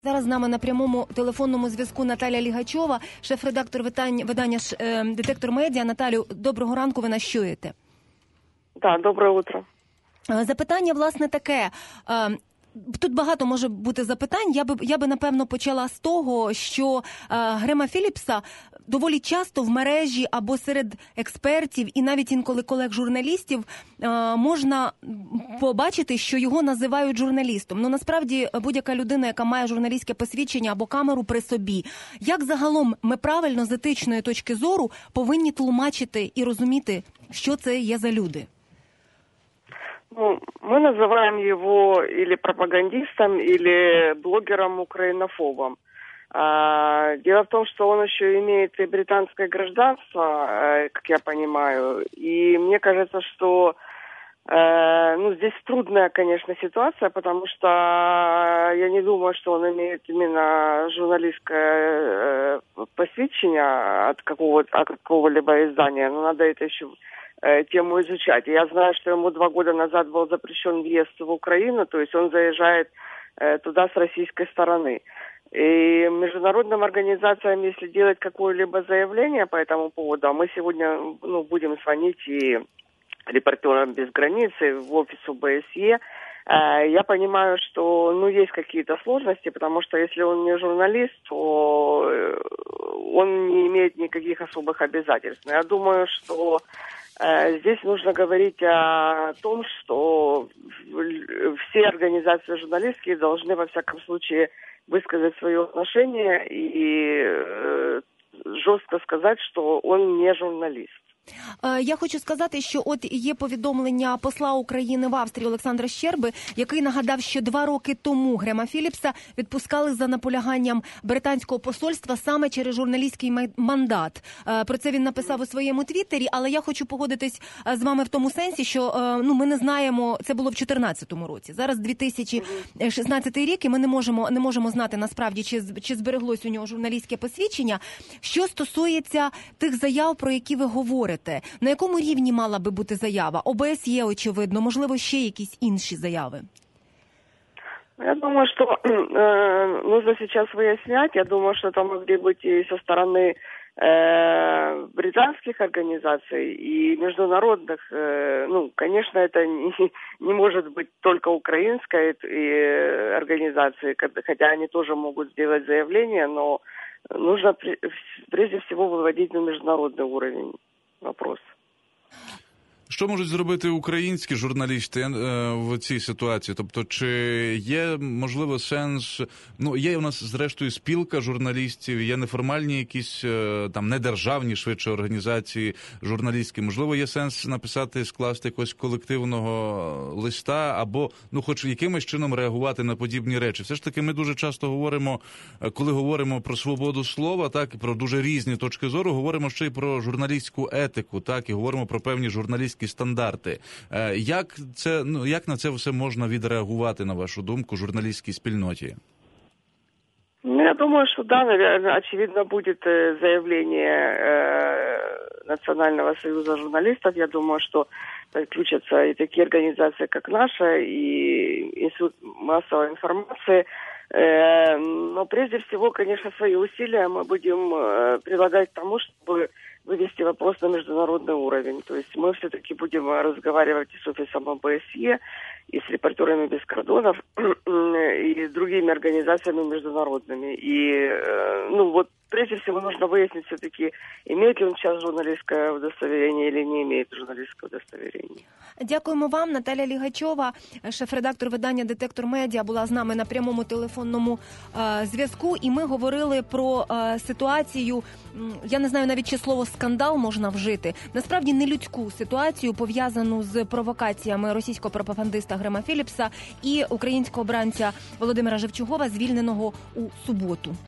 Зараз з нами на прямому телефонному зв'язку Наталя Лігачова, шеф-редактор видання «Детектор Медіа». Наталю, доброго ранку, ви нас чуєте? Так, доброе утро. Запитання, власне, таке. Тут багато може бути запитань. Я би напевно, почала з того, що Грема Філіпса доволі часто в мережі або серед експертів і навіть інколи колег-журналістів можна побачити, що його називають журналістом. Ну, насправді, будь-яка людина, яка має журналістське посвідчення або камеру при собі, як загалом ми правильно з етичної точки зору повинні тлумачити і розуміти, що це є за люди? Ну, мы называем его или пропагандистом, или блогером-украинофобом. Дело в том, что он еще имеет и британское гражданство, как я понимаю, и мне кажется, что здесь трудная, конечно, ситуация, потому что я не думаю, что он имеет именно журналистское посвящение от какого-либо издания, но надо это еще тему изучать. Я знаю, что ему 2 года назад был запрещен въезд в Украину, то есть он заезжает туда с российской стороны. И международным организациям, если делать какое-либо заявление по этому поводу, а мы сегодня будем звонить и репортерам без границы в офис ОБСЕ, я понимаю, что есть какие-то сложности, потому что если он не журналист, то он не имеет никаких особых обязательств. Но я думаю, что здесь нужно говорить о том, что все организации журналистские должны, во всяком случае, высказать свое отношение и жестко сказать, что он не журналист. Я хочу сказати, що от є повідомлення посла України в Австрії Олександра Щерби, який нагадав, що 2 роки тому Грема Філіпса відпускали за наполяганням британського посольства саме через журналістський мандат. Про це він написав у своєму твіттері, але я хочу погодитись з вами в тому сенсі, що ми не знаємо, це було в 2014 році. Зараз 2016 рік, і ми не можемо знати насправді, чи збереглось у нього журналістське посвідчення. Що стосується тих заяв, про які ви говорите, на якому рівні мала би бути заява? ОБСЄ, очевидно, можливо, ще якісь інші заяви? Я думаю, что нужно сейчас выяснять. Я думаю, что это могли быть и со стороны британских организаций и международных. Конечно, это не может быть только украинской организации, хотя они тоже могут сделать заявление, но нужно прежде всего выводить на международный уровень вопрос. Що можуть зробити українські журналісти в цій ситуації? Тобто, чи є, можливо, сенс... є у нас, зрештою, спілка журналістів, є неформальні якісь, недержавні, швидше, організації журналістські. Можливо, є сенс написати, скласти якогось колективного листа або, хоч якимось чином реагувати на подібні речі. Все ж таки, ми дуже часто говоримо, коли говоримо про свободу слова, так, про дуже різні точки зору, говоримо ще й про журналістську етику, так, і говоримо про певні журналістські стандарти. Як на це все можна відреагувати, на вашу думку, журналістській спільноті? Я думаю, что да, наверное, очевидно, будет заявление Национального союза журналистов. Я думаю, что подключатся и такие организации, как наша, и Институт массовой информации. Но прежде всего, конечно, свои усилия мы будем прилагать к тому, чтобы вывести вопрос на международный уровень. То есть мы все-таки будем разговаривать и с офисом ОБСЕ, и с репортерами без кордонов, и с другими организациями международными. И, прежде всего нужно выяснить все-таки, имеет ли он сейчас журналистское удостоверение или не имеет журналистское удостоверение. Дякуємо вам. Наталя Лігачова, шеф-редактор видання «Детектор Медіа», була з нами на прямому телефонному зв'язку. І ми говорили про ситуацію, я не знаю навіть, чи слово «скандал» можна вжити. Насправді, нелюдську ситуацію, пов'язану з провокаціями російського пропагандиста Грема Філіпса і українського бранця Володимира Жевчугова, звільненого у суботу.